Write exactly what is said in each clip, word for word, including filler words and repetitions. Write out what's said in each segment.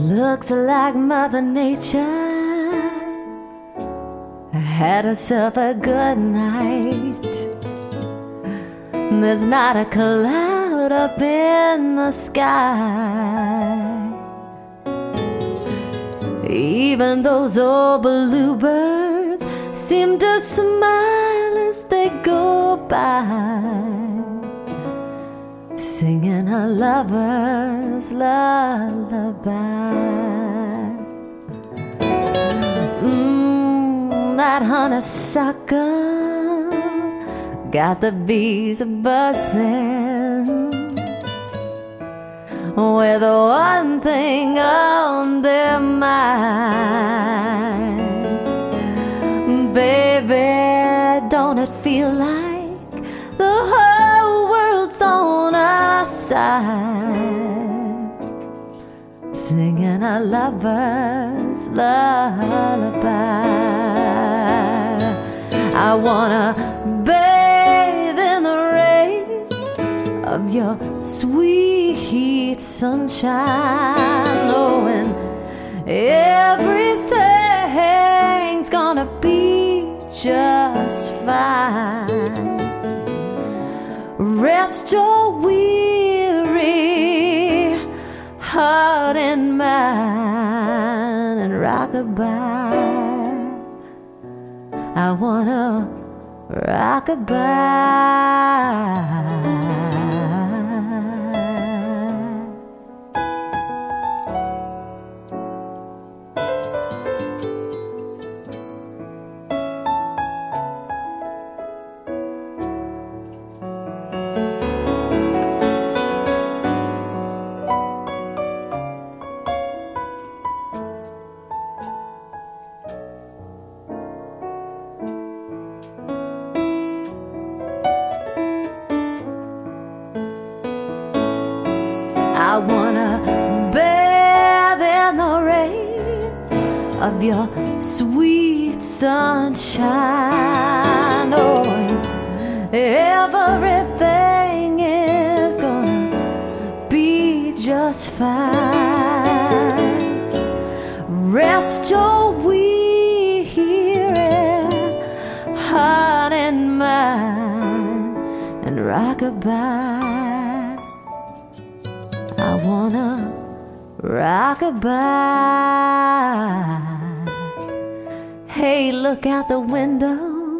Looks like Mother Nature had herself a good night. There's not a cloud up in the sky. Even those old bluebirds seem to smile as they go by, singing a lover's lullaby. Mmm, that honeysuckle got the bees buzzing with one thing on their mind. Baby, don't it feel like the whole world's on our side, singing a lover's lullaby? I wanna bathe in the rays of your sweet sunshine, knowing everything's gonna be just fine. Rest your weary heart in mine and rock-a-bye. I wanna rock-a-bye. I wanna bathe in the rays of your sweet sunshine, knowing everything is gonna be just fine. Rest your weary heart in mine and rock-a-bye. I wanna rock-a-bye. Hey, look out the window.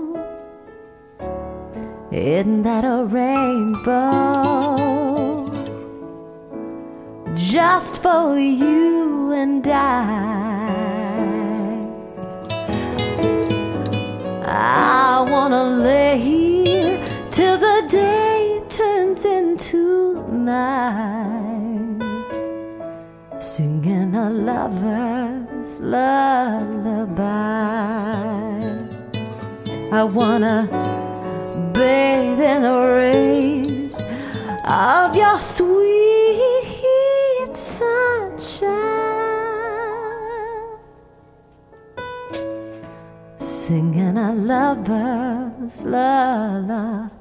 Isn't that a rainbow? Just for you and I. I wanna lay here till the day turns into night, singing a lover's lullaby. I wanna bathe in the rays of your sweet sunshine, singing a lover's lullaby.